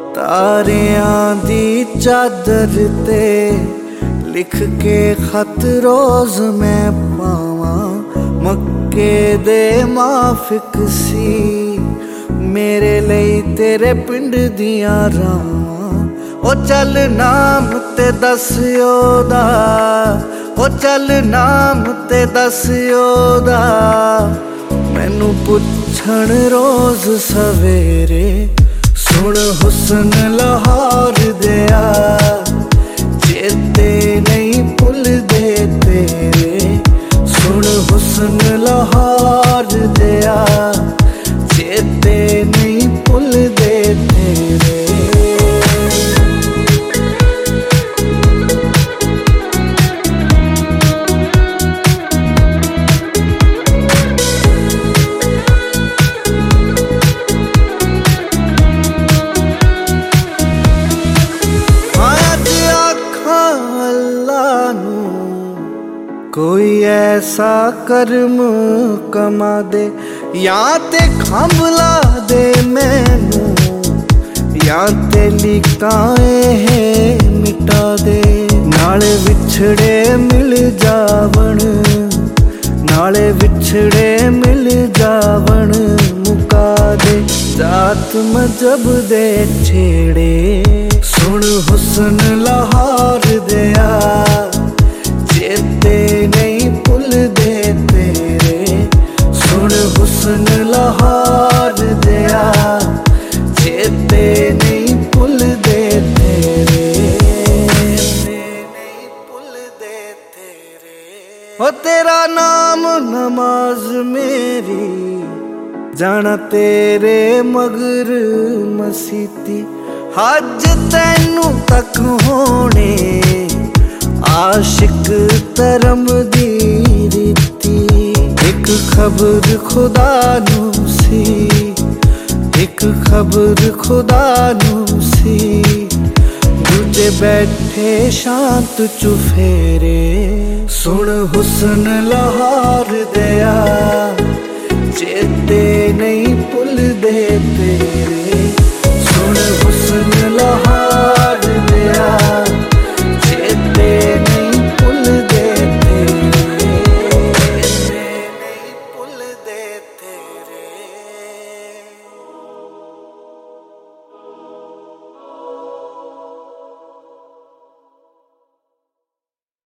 ਤਾਰਿਆਂ ਦੀ ਚਾਦਰ ਤੇ ਲਿਖ ਕੇ ਖਤ ਰੋਜ਼ ਮੈਂ ਪਾਵਾਂ। ਮੱਕੇ ਦੇ ਮਾਫਿਕ ਸੀ ਮੇਰੇ ਲਈ ਤੇਰੇ ਪਿੰਡ ਦੀਆਂ ਰਾਵਾਂ। ਉਹ ਚੱਲ ਨਾਮ ਤੇ ਦੱਸ ਉਹਦਾ, ਉਹ ਚੱਲ ਨਾਮ ਤੇ ਦੱਸ ਉਹਦਾ। ਮੈਨੂੰ ਪੁੱਛਣ ਰੋਜ਼ ਸਵੇਰੇ ਸੁਣ ਹੁਸਨ ਲਾਹੌਰ ਦਿਆ। ਚੇਤੇ ਨਹੀਂ ਭੁੱਲਦੇ ਤੇਰੇ ਸੁਣ ਹੁਸਨ ਲਾਹੌਰ ਦਿਆ। ਚੇਤੇ ਨਹੀਂ ਭੁੱਲਦੇ ਤੇਰੇ। कोई ऐसा कर्म कमा दे या ते खंभला दे मैनू, या ते लिकाए मिटा दे। नाले विछड़े मिल जावन, नाले विछड़े मिल जावन मुका दे। जात मजहब दे छेड़े सुन हुसन लाहौर दिया। चेते नहीं भुलदे तेरे सुन हुसन लाहौर दिया। चेते नहीं भुलदे तेरे, नहीं भुलदे तेरे। ओ तेरा नाम नमाज मेरी जाना तेरे मगर मसीती। हज तैनू तक होने आशिक धर्म दी रीति। एक खबर खुदा नू सी, एक खबर खुदा नू सी। दूजे बैठे शांत चुफेरे सुन हुसन लाहौर दिया। चेते नहीं भुलदे